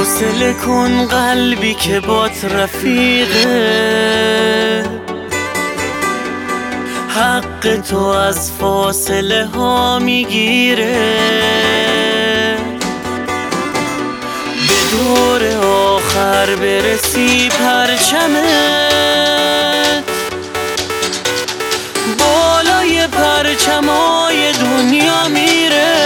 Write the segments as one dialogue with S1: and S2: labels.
S1: حوصله کن قلبی که بات رفیقه، حق تو از فاصله ها میگیره. به دور آخر برسی پرچمت، بالای پرچمای دنیا میره.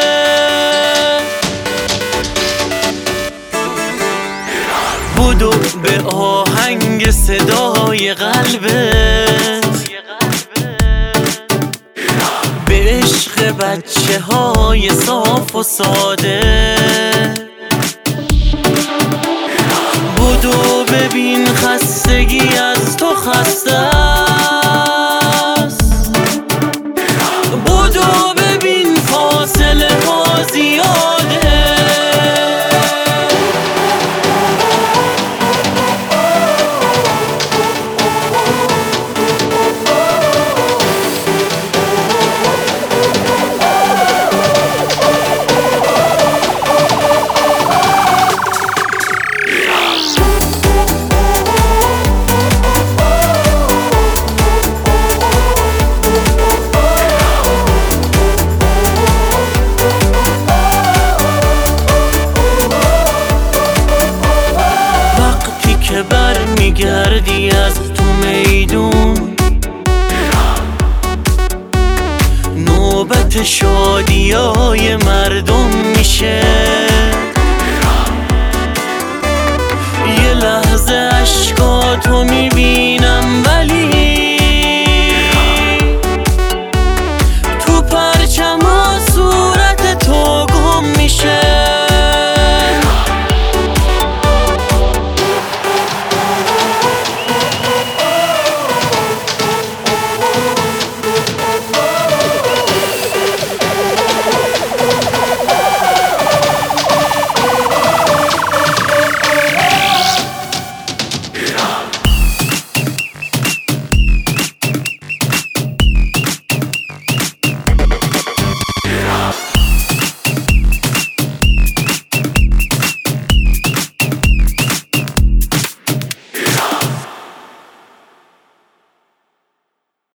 S1: بدو به آهنگ صدای قلبت، به عشق بچه های صاف و ساده. بدو ببین خستگی از تو خسته است، بدو ببین فاصله ها زیاده. که بر میگردی از تو میدون، نوبت شادیای مردم میشه.